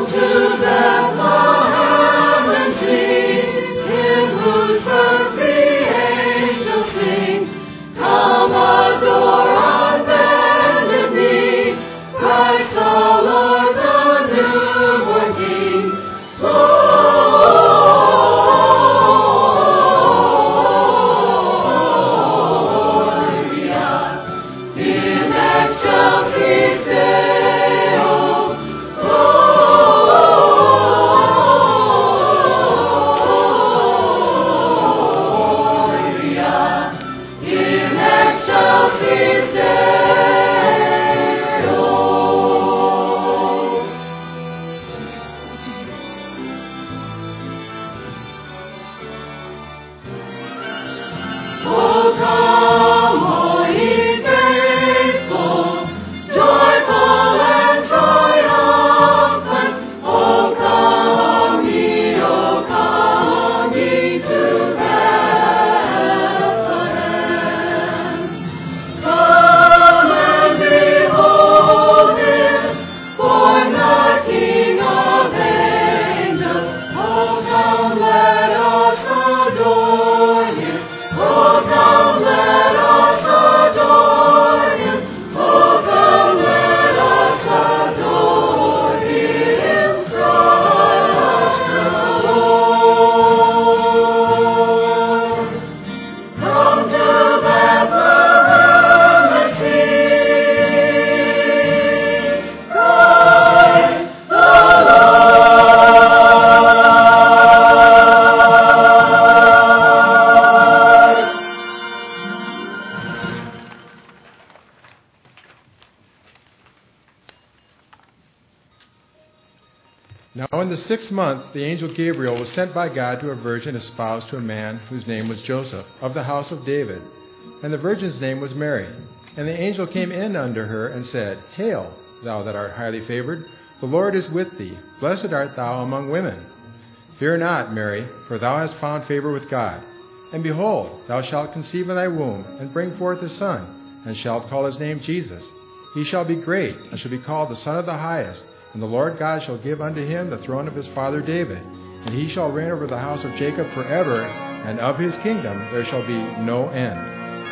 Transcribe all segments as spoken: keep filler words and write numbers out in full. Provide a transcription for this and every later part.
Now in the sixth month, the angel Gabriel was sent by God to a virgin espoused to a man whose name was Joseph, of the house of David. And the virgin's name was Mary. And the angel came in unto her and said, Hail, thou that art highly favored, the Lord is with thee. Blessed art thou among women. Fear not, Mary, for thou hast found favor with God. And behold, thou shalt conceive in thy womb, and bring forth a son, and shalt call his name Jesus. He shall be great, and shall be called the Son of the Highest. And the Lord God shall give unto him the throne of his father David. And he shall reign over the house of Jacob forever, and of his kingdom there shall be no end.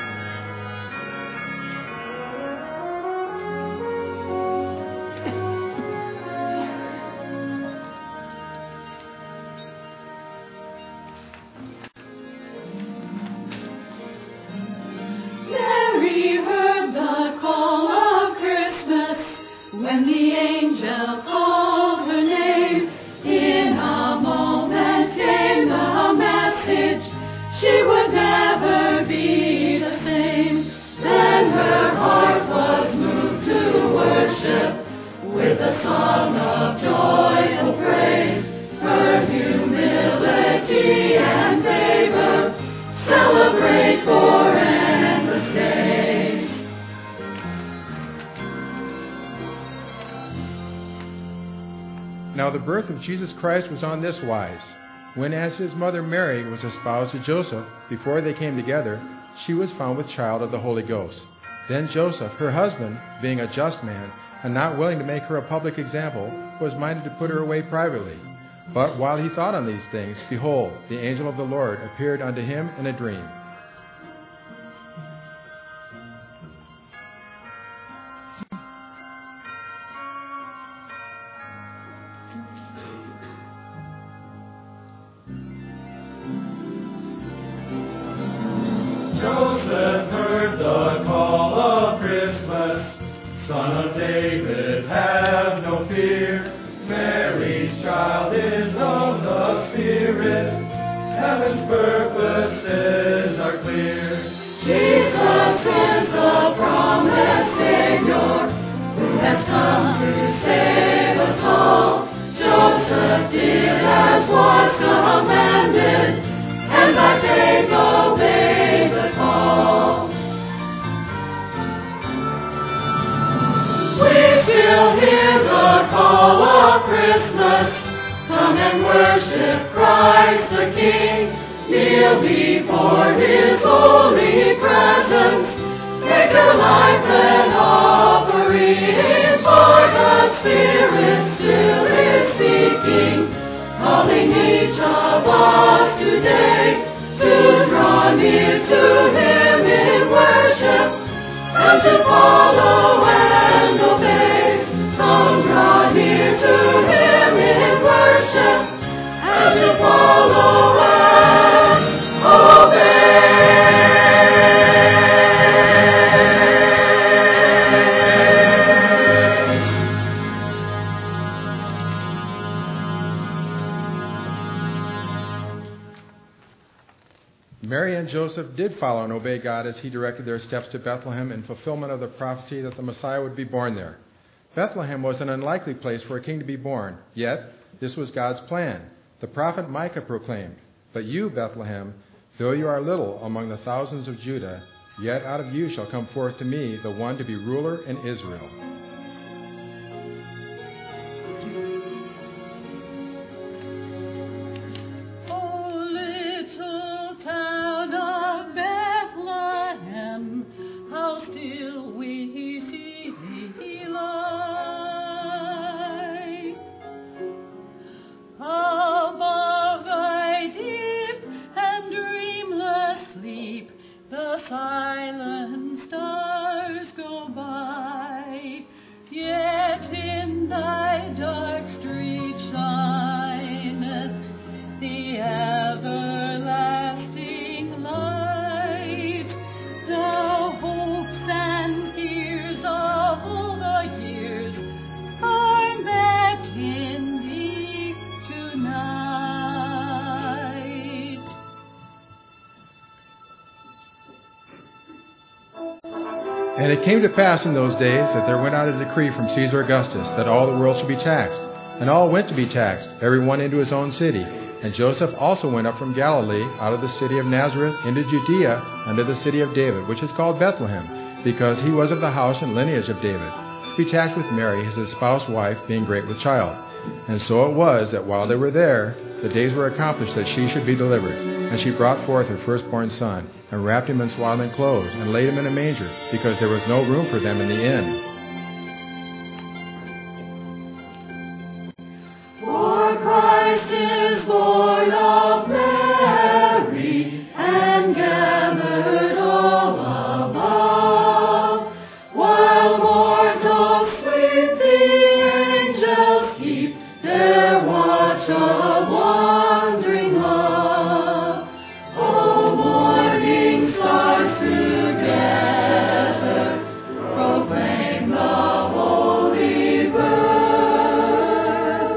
Mary heard the call of Christmas when the angel called her name. In a moment came the message, she would never be the same. Then her heart was moved to worship with a song of joyful praise. Her humility and favor celebrate for endless days. Now the birth of Jesus Christ was on this wise. When as his mother Mary was espoused to Joseph, before they came together, she was found with child of the Holy Ghost. Then Joseph, her husband, being a just man, and not willing to make her a public example, was minded to put her away privately. But while he thought on these things, behold, the angel of the Lord appeared unto him in a dream. Joseph heard the call of Christmas, Son of David, have no fear. Mary's child is of the Spirit, heaven's purposes are clear. Jesus is the promised Savior, who has come to save us all. Joseph did as was commanded, and by faith obeyed the call. We still hear the call of Christmas. Come and worship Christ the King. Kneel before his holy presence. Make your life an offering, for the Spirit still is speaking. Mary and Joseph did follow and obey God as he directed their steps to Bethlehem in fulfillment of the prophecy that the Messiah would be born there. Bethlehem was an unlikely place for a king to be born, yet this was God's plan. The prophet Micah proclaimed, "But you, Bethlehem, though you are little among the thousands of Judah, yet out of you shall come forth to me the one to be ruler in Israel." And it came to pass in those days that there went out a decree from Caesar Augustus that all the world should be taxed. And all went to be taxed, every one into his own city. And Joseph also went up from Galilee, out of the city of Nazareth, into Judea, unto the city of David, which is called Bethlehem, because he was of the house and lineage of David, to be taxed with Mary, his espoused wife, being great with child. And so it was that while they were there, the days were accomplished that she should be delivered. And she brought forth her firstborn son, and wrapped him in swaddling clothes, and laid him in a manger, because there was no room for them in the inn. For Christ is born of Mary, and gathered all above. While mortals sleep, the angels keep their watch of wandering love. O morning stars together proclaim the holy birth,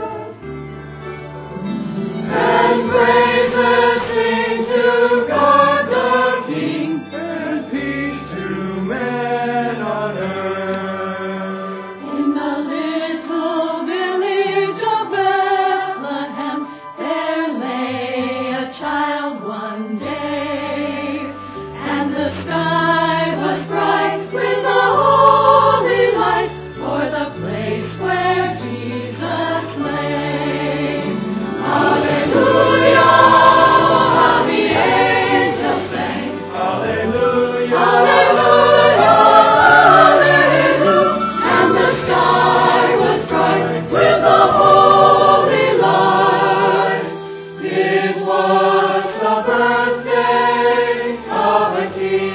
and praises sing to God the King, And peace to men on earth. in the little village of Bethlehem. There lay a child one day, and the sky was bright with a holy light for the place where Jesus lay. Hallelujah, how the angels sang. Hallelujah. Hallelujah, hallelujah, and the sky was bright with the holy light. It was the birthday of a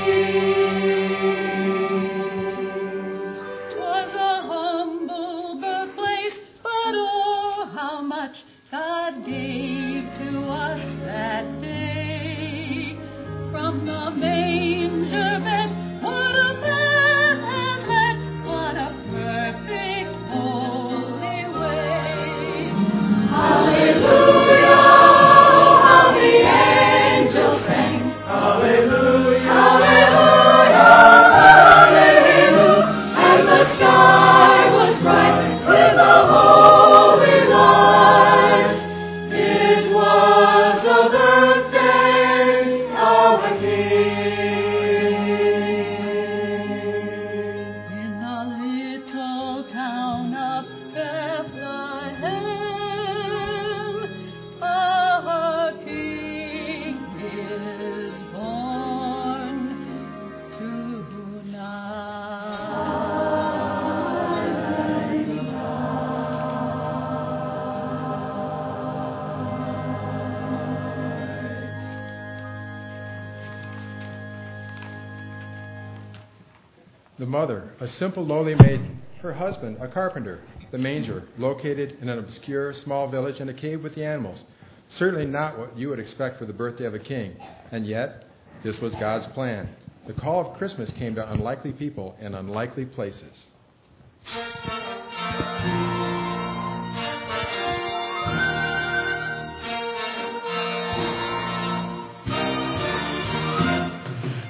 king. 'Twas a humble birthplace, but oh, how much God gave to us that day. From the manger bed, what a path and led, what a perfect holy way. Hallelujah, how the angels sang. Hallelujah. Hallelujah, hallelujah, and the sky was bright with a holy light. It was the birthday of a king. In the little town of Bethlehem, a king is born The mother, a simple lowly maiden. Her husband, a carpenter. The manger, located in an obscure small village in a cave with the animals. Certainly not what you would expect for the birthday of a king. And yet, this was God's plan. The call of Christmas came to unlikely people in unlikely places.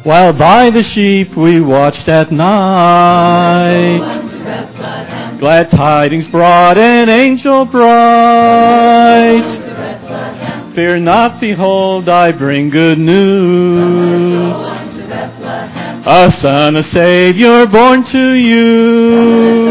While by the sheep we watched at night, glad tidings brought an angel bright. Fear not, behold, I bring good news. A Son, a Savior born to you.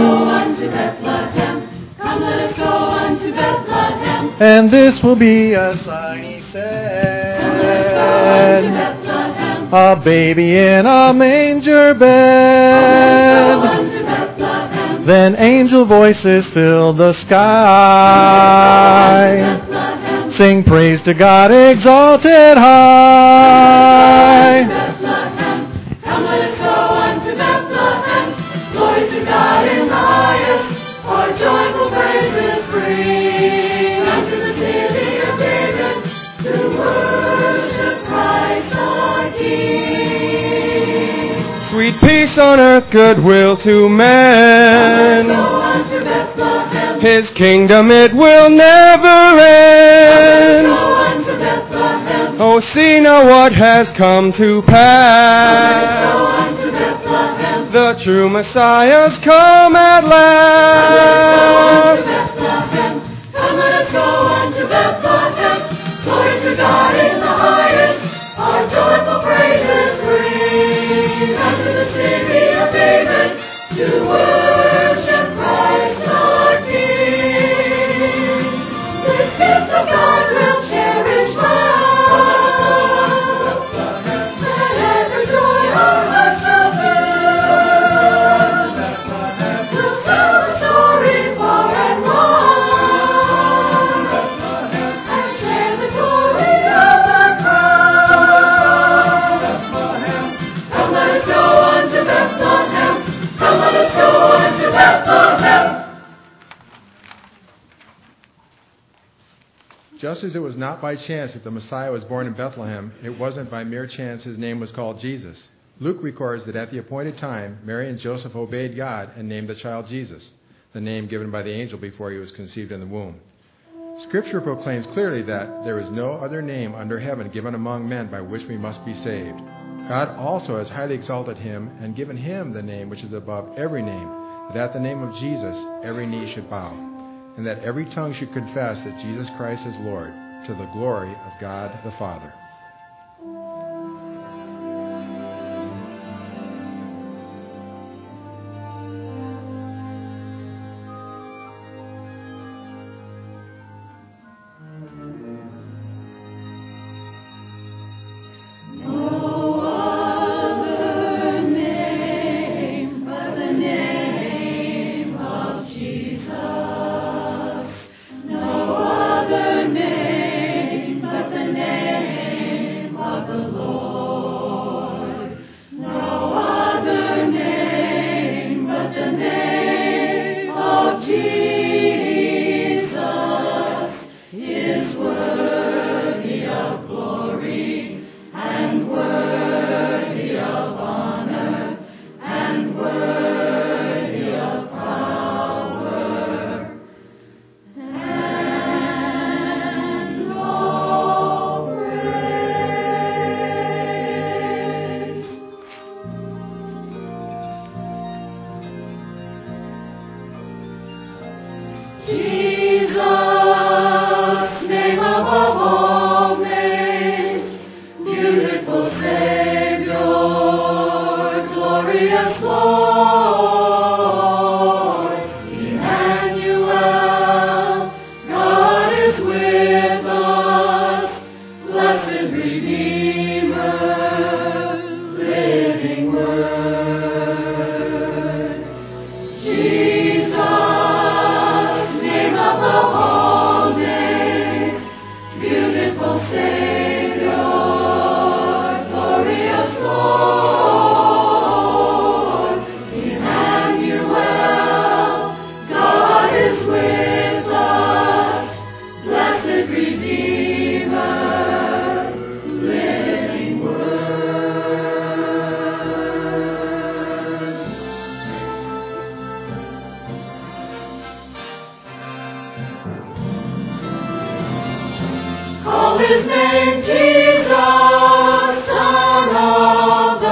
And this will be a sign, he said, a baby in a manger bed. Then angel voices fill the sky. Sing praise to God exalted high. Come let us go unto Bethlehem. Glory to God in the highest. Our joyful praises bring unto the city of David to worship Christ our King. Sweet peace on earth, goodwill to men. Come let us go unto Bethlehem. His kingdom it will never end. Come let us go unto Bethlehem. Oh, see now what has come to pass. The true Messiah's come at last. Come let us go unto Bethlehem. Glory to God in the highest. Our joyful praises bring unto the city of David to worship Christ our King. This gift of God will cherish love. Let every joy our heart shall fill. We'll tell the story far and wide, and share the glory of our crown. Come let us go unto Bethlehem. Come let us go unto Bethlehem. Just as it was not by chance that the Messiah was born in Bethlehem, it wasn't by mere chance his name was called Jesus. Luke records that at the appointed time, Mary and Joseph obeyed God and named the child Jesus, the name given by the angel before he was conceived in the womb. Scripture proclaims clearly that there is no other name under heaven given among men by which we must be saved. God also has highly exalted him and given him the name which is above every name, that at the name of Jesus every knee should bow, and that every tongue should confess that Jesus Christ is Lord, to the glory of God the Father. His name Jesus, Son of the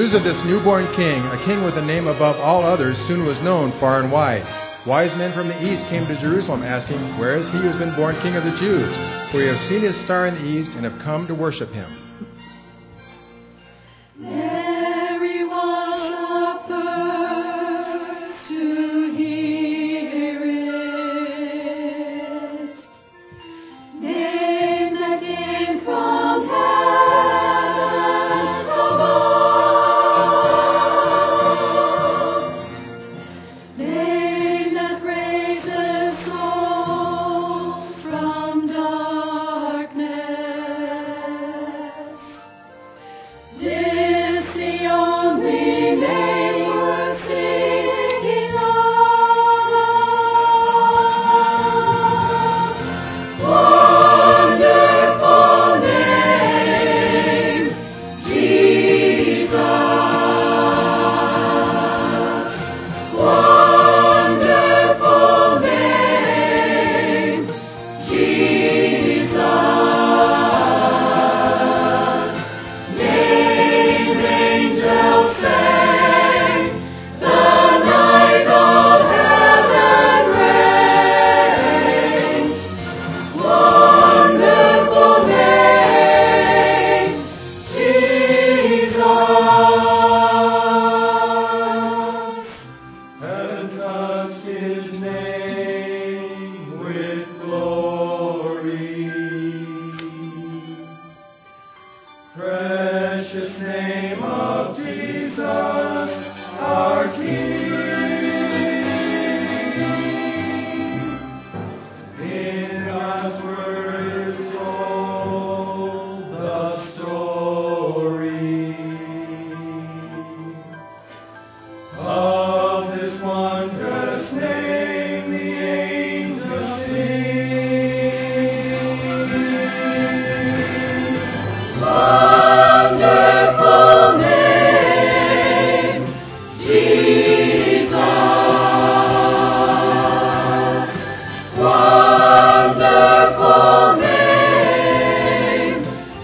news of this newborn king, a king with a name above all others, soon was known far and wide. Wise men from the east came to Jerusalem asking, "Where is he who has been born king of the Jews? For we have seen his star in the east and have come to worship him." Mary was the first to hear it. Name that came from heaven above. Name that raises souls from darkness. This the only name we're singing of. Wonderful name, Jesus. Wonderful name, Jesus. Name angels sang, the night of heaven reigns. Wonderful name, Jesus. And touch his name with glory. Precious name of Jesus, our King. In God's word is told the story of this wondrous name the angels sing. Wonderful name, Jesus. Wonderful name,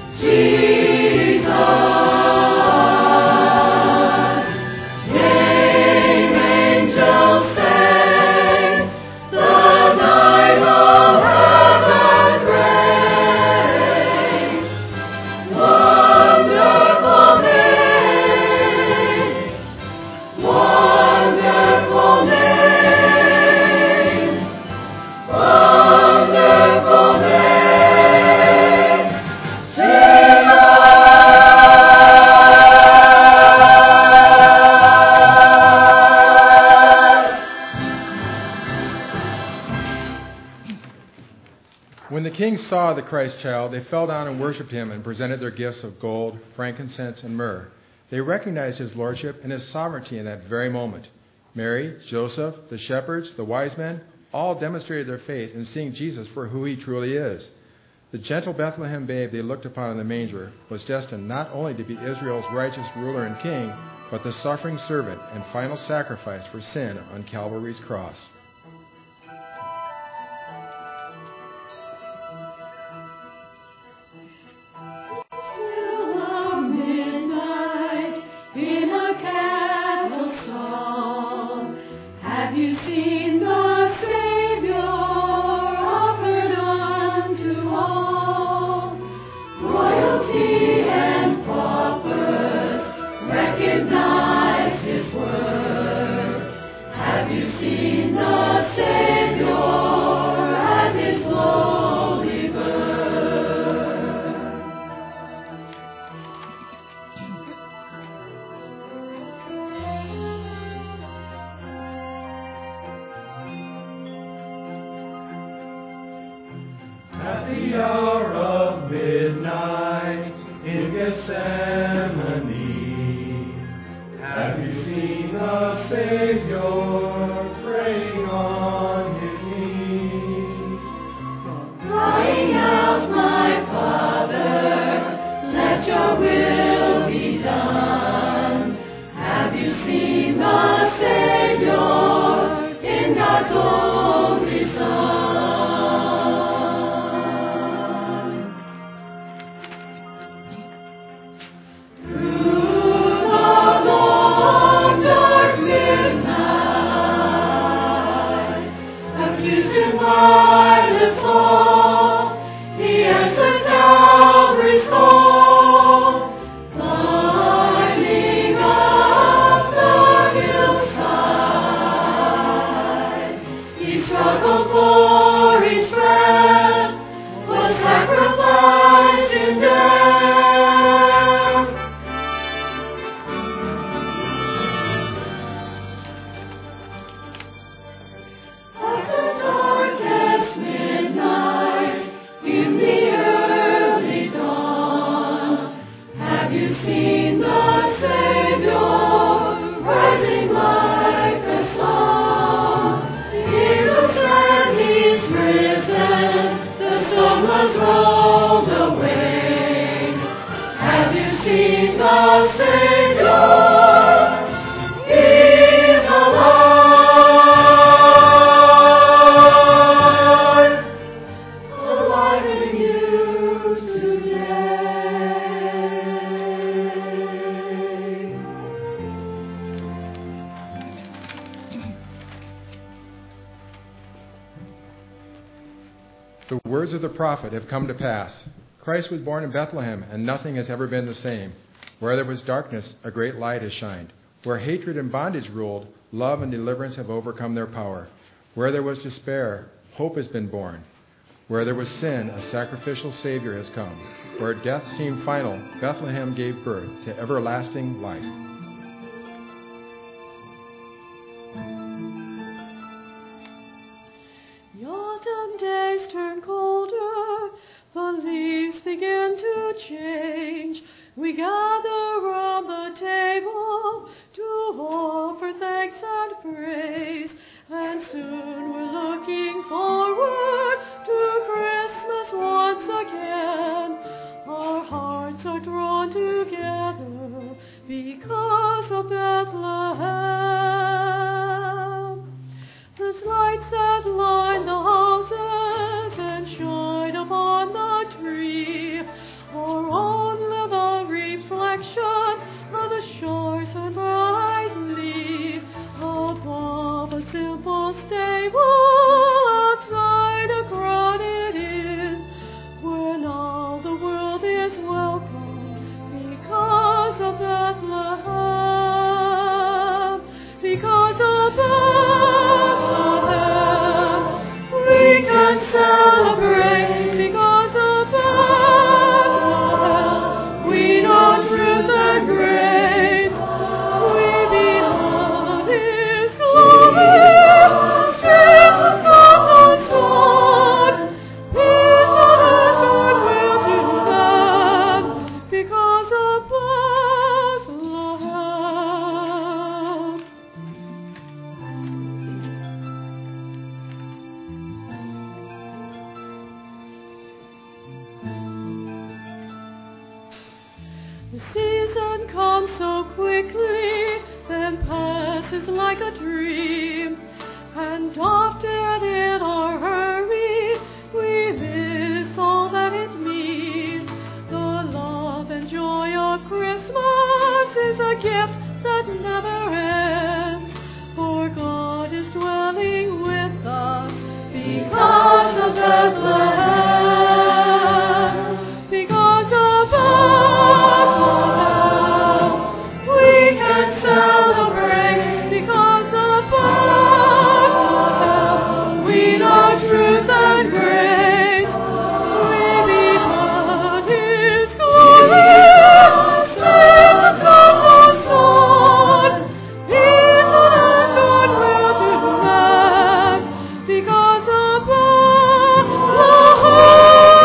Jesus. Name angels sang, the night of heaven reigns. Wonderful name, wonderful name, wonderful name, Jesus. When the king saw the Christ child, they fell down and worshipped him and presented their gifts of gold, frankincense, and myrrh. They recognized his lordship and his sovereignty in that very moment. Mary, Joseph, the shepherds, the wise men, all demonstrated their faith in seeing Jesus for who he truly is. The gentle Bethlehem babe they looked upon in the manger was destined not only to be Israel's righteous ruler and king, but the suffering servant and final sacrifice for sin on Calvary's cross. Till the midnight in a castle stall, have you seen the Savior offered unto all? Royalty and paupers recognize his worth. Have you seen the Savior at his lowly birth? At the hour of midnight in Gethsemane, have you seen the Savior praying on his knees? Crying out, my Father, let your will be done. Have you seen the Savior in God's only Son? The words of the prophet have come to pass. Christ was born in Bethlehem, and nothing has ever been the same. Where there was darkness, a great light has shined. Where hatred and bondage ruled, love and deliverance have overcome their power. Where there was despair, hope has been born. Where there was sin, a sacrificial Savior has come. Where death seemed final, Bethlehem gave birth to everlasting life. The autumn days turn colder, the leaves begin to change. We gather round the table to offer thanks and praise, and soon we're looking forward to Christmas once again. Our hearts are drawn together because of Bethlehem. There's lights that line the houses and shine upon the tree, or only the reflection of the shores and brightly above a simple stable outside a crowded inn, when all the world is welcome because of Bethlehem, because of Bethlehem we can celebrate, because of Bethlehem we know truth and grace, we behold His glory, strength of the Son, peace and goodwill to them, because of Bethlehem. The season comes so quickly, then passes like a dream, and often in our hurry we miss all that it means. The love and joy of Christmas is a gift that never ends, for God is dwelling with us because of Bethlehem, because of Bethlehem we can celebrate, because of Bethlehem we know truth and grace, we behold His glory, strength of the Son, peace and goodwill to them, because of Bethlehem.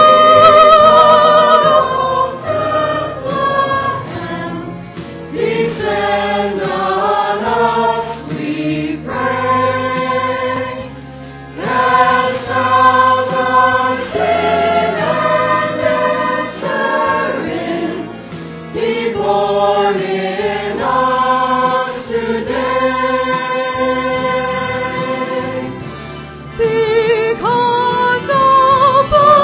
Descend on us, we pray. Cast out our sin and enter in. Be born in us today. Because of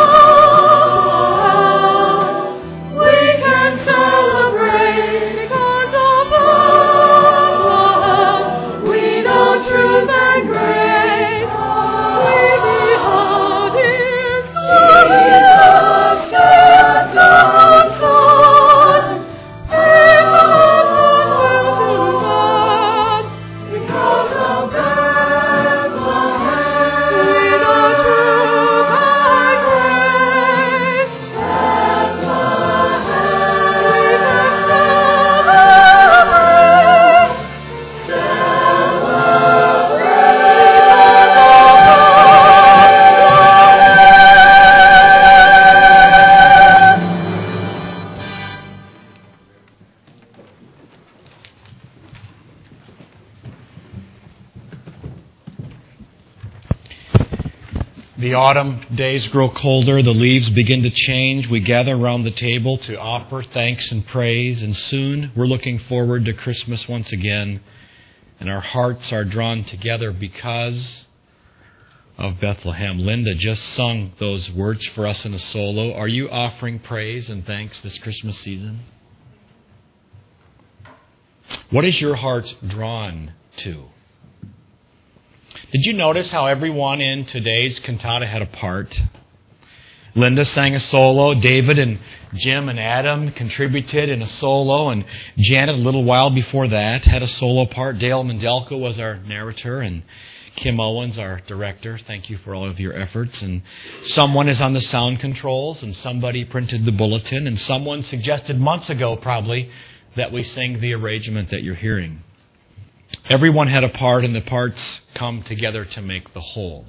Bethlehem we can celebrate, because of Bethlehem we know truth and grace, we behold His glory, strength of the Son, peace and goodwill to them, because of Bethlehem we know truth and grace, Bethlehem we can celebrate. The autumn days grow colder, the leaves begin to change. We gather around the table to offer thanks and praise, and soon we're looking forward to Christmas once again, and our hearts are drawn together because of Bethlehem. Linda just sung those words for us in a solo. Are you offering praise and thanks this Christmas season? What is your heart drawn to? Did you notice how everyone in today's cantata had a part? Linda sang a solo. David and Jim and Adam contributed in a solo. And Janet, a little while before that, had a solo part. Dale Mandelko was our narrator. And Kim Owens, our director. Thank you for all of your efforts. And someone is on the sound controls. And somebody printed the bulletin. And someone suggested months ago, probably, that we sing the arrangement that you're hearing. Everyone had a part, and the parts come together to make the whole.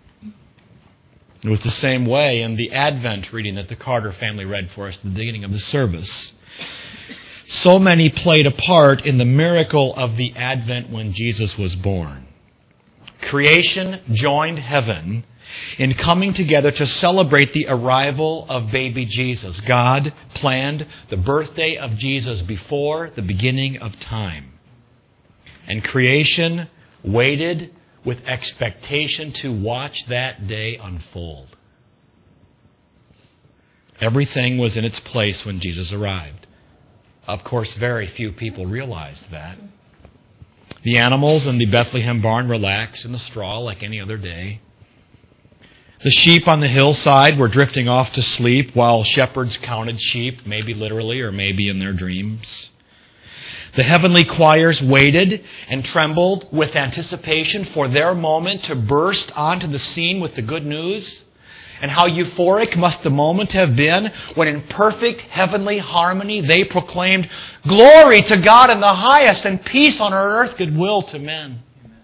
It was the same way in the Advent reading that the Carter family read for us at the beginning of the service. So many played a part in the miracle of the Advent when Jesus was born. Creation joined heaven in coming together to celebrate the arrival of baby Jesus. God planned the birthday of Jesus before the beginning of time. And creation waited with expectation to watch that day unfold. Everything was in its place when Jesus arrived. Of course, very few people realized that. The animals in the Bethlehem barn relaxed in the straw like any other day. The sheep on the hillside were drifting off to sleep while shepherds counted sheep, maybe literally or maybe in their dreams. The heavenly choirs waited and trembled with anticipation for their moment to burst onto the scene with the good news. And how euphoric must the moment have been when in perfect heavenly harmony they proclaimed, "Glory to God in the highest and peace on earth, goodwill to men."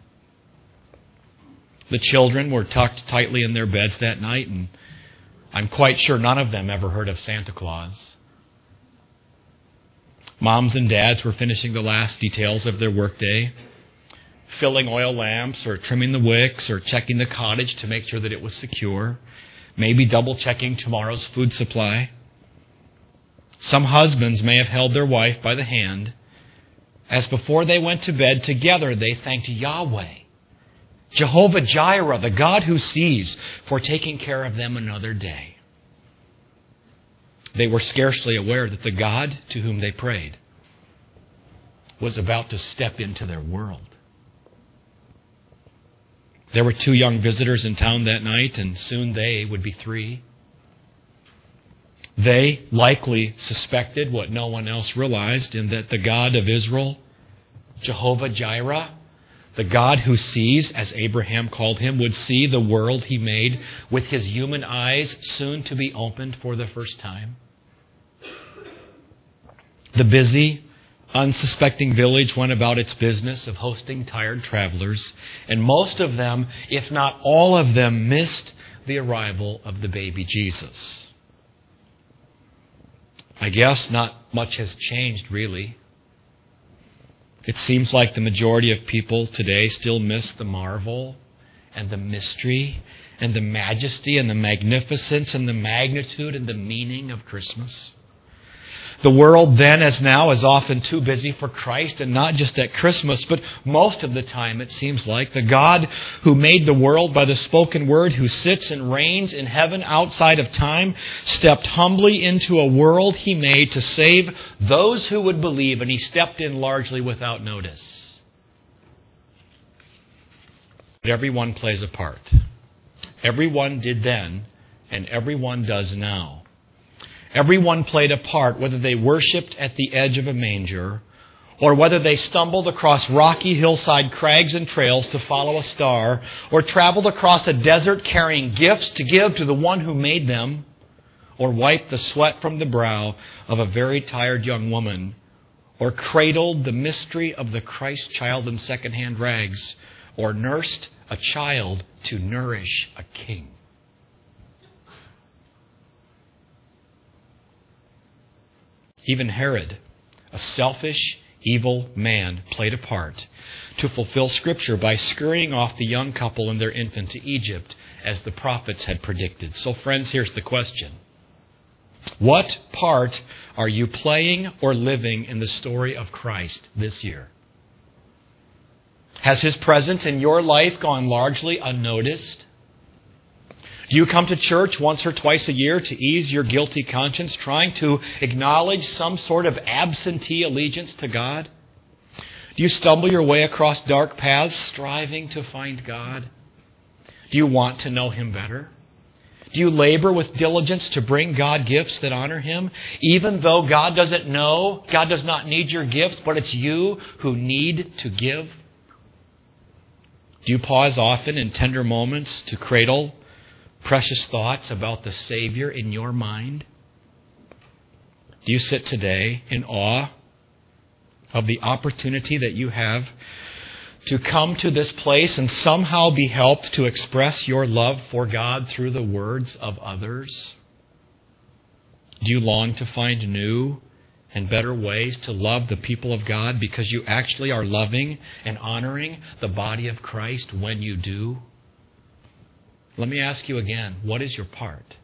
The children were tucked tightly in their beds that night, and I'm quite sure none of them ever heard of Santa Claus. Moms and dads were finishing the last details of their workday, filling oil lamps or trimming the wicks or checking the cottage to make sure that it was secure, maybe double-checking tomorrow's food supply. Some husbands may have held their wife by the hand as before they went to bed together they thanked Yahweh, Jehovah Jireh, the God who sees, for taking care of them another day. They were scarcely aware that the God to whom they prayed was about to step into their world. There were two young visitors in town that night, and soon they would be three. They likely suspected what no one else realized, in that the God of Israel, Jehovah Jireh, the God who sees, as Abraham called him, would see the world he made with his human eyes soon to be opened for the first time. The busy, unsuspecting village went about its business of hosting tired travelers, and most of them, if not all of them, missed the arrival of the baby Jesus. I guess not much has changed, really. It seems like the majority of people today still miss the marvel and the mystery and the majesty and the magnificence and the magnitude and the meaning of Christmas. The world then, as now, is often too busy for Christ, and not just at Christmas, but most of the time, it seems like. The God who made the world by the spoken word, who sits and reigns in heaven outside of time, stepped humbly into a world he made to save those who would believe, and he stepped in largely without notice. But everyone plays a part. Everyone did then, and everyone does now. Everyone played a part, whether they worshipped at the edge of a manger or whether they stumbled across rocky hillside crags and trails to follow a star, or traveled across a desert carrying gifts to give to the one who made them, or wiped the sweat from the brow of a very tired young woman, or cradled the mystery of the Christ child in secondhand rags, or nursed a child to nourish a king. Even Herod, a selfish, evil man, played a part to fulfill Scripture by scurrying off the young couple and their infant to Egypt, as the prophets had predicted. So, friends, here's the question. What part are you playing or living in the story of Christ this year? Has His presence in your life gone largely unnoticed? Do you come to church once or twice a year to ease your guilty conscience, trying to acknowledge some sort of absentee allegiance to God? Do you stumble your way across dark paths, striving to find God? Do you want to know Him better? Do you labor with diligence to bring God gifts that honor Him? Even though God doesn't know, God does not need your gifts, but it's you who need to give? Do you pause often in tender moments to cradle precious thoughts about the Savior in your mind? Do you sit today in awe of the opportunity that you have to come to this place and somehow be helped to express your love for God through the words of others? Do you long to find new and better ways to love the people of God because you actually are loving and honoring the body of Christ when you do? Let me ask you again, what is your part?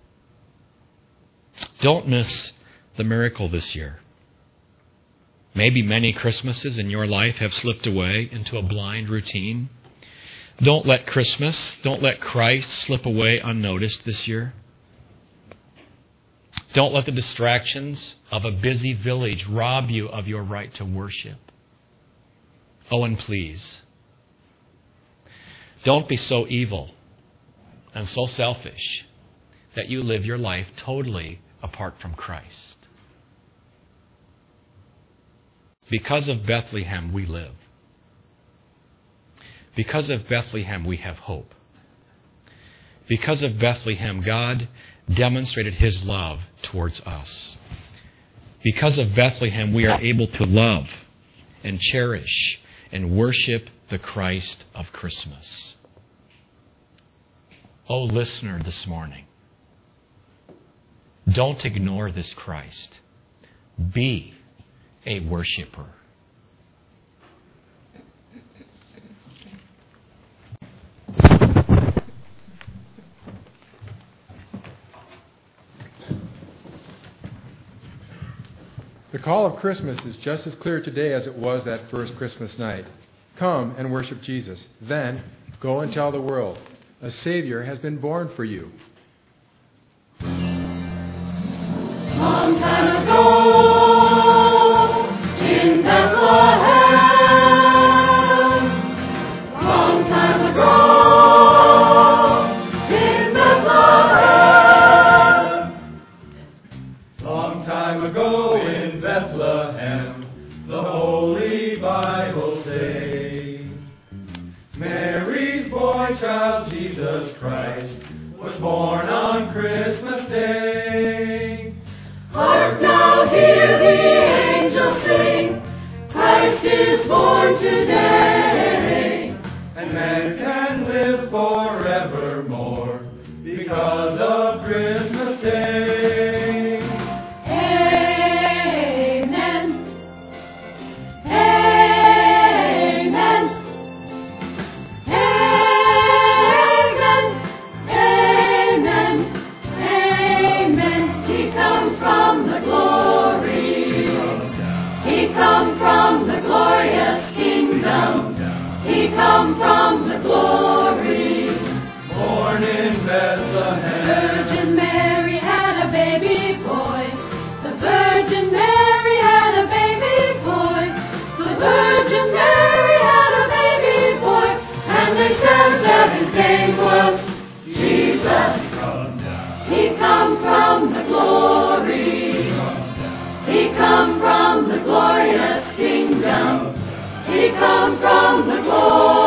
Don't miss the miracle this year. Maybe many Christmases in your life have slipped away into a blind routine. Don't let Christmas, don't let Christ slip away unnoticed this year. Don't let the distractions of a busy village rob you of your right to worship. Oh, and please, don't be so evil and so selfish that you live your life totally apart from Christ. Because of Bethlehem, we live. Because of Bethlehem, we have hope. Because of Bethlehem, God demonstrated His love towards us. Because of Bethlehem, we are able to love and cherish and worship the Christ of Christmas. Oh, listener this morning, don't ignore this Christ. Be a worshiper. The call of Christmas is just as clear today as it was that first Christmas night. Come and worship Jesus. Then go and tell the world, a Savior has been born for you. Long time ago in Bethlehem, long time ago in Bethlehem, long time ago in Bethlehem, the Holy Bible say, Mary's boy child Jesus Christ was born on Christmas Day. Hark now, hear the angels sing, Christ is born today. And man can live forevermore because of Christmas Day. Amen. Amen. Amen. Amen. Amen. He comes from the glory. He come from the glorious kingdom. He come from the glory. Born in Bethlehem. Virgin Mary had a baby boy. The Virgin Mary had a baby boy. The Virgin Mary had a baby boy. And they said that his name was Jesus. He come from the glory. He come from the glorious kingdom. He come from the glory.